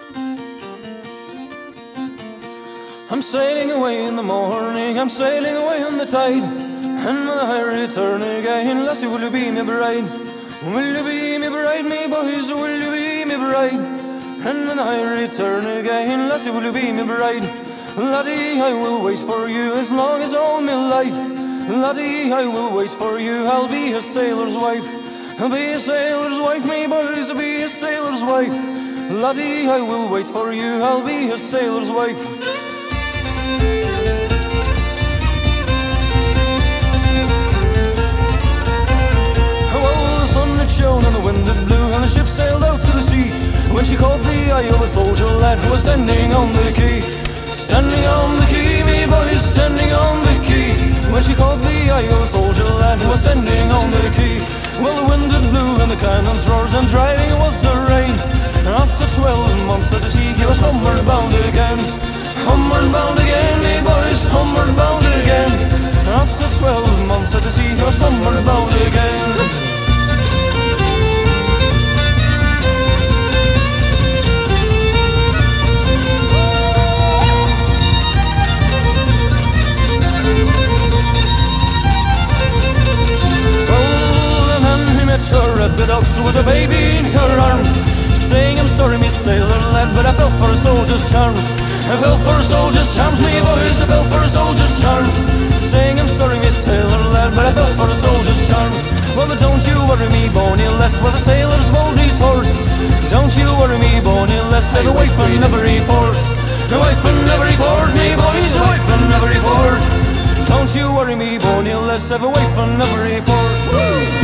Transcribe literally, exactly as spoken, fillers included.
I'm sailing away in the morning, I'm sailing away on the tide, and when I return again, lassie, will you be my bride? Will you be my bride, me boys, will you be my bride? And when I return again, lassie, will you be my bride? Laddie, I will wait for you as long as all my life. Laddie, I will wait for you, I'll be a sailor's wife. I'll be a sailor's wife, me boys, I'll be a sailor's wife. Laddie, I will wait for you, I'll be a sailor's wife. Shone and the wind it blew, and the ship sailed out to the sea. When she caught the eye of a soldier lad who was standing on the quay, standing on the quay, me boys, standing on the quay. When she caught the eye of a soldier lad who was standing on the quay, well, the wind it blew and the cannons roared, and driving was the rain. And after twelve months at the sea, he was homeward bound again, homeward bound again, me boys, homeward bound again. And after twelve months at the sea, he was homeward bound again. Her at the docks with a baby in her arms, saying, I'm sorry, me sailor lad, but I fell for a soldier's charms. I fell for a soldier's charms, me boys, I fell for a soldier's charms. Saying, I'm sorry, me sailor lad, but I fell for a soldier's charms. Well, but don't you worry me, Bonnie Less was a sailor's bold retort. Don't you worry me, Bonnie Less, said a wife in every port. A wife in every port, me boys, a wife in every port. Don't you worry me, Bonnie Less, have a wife in every port. Woo!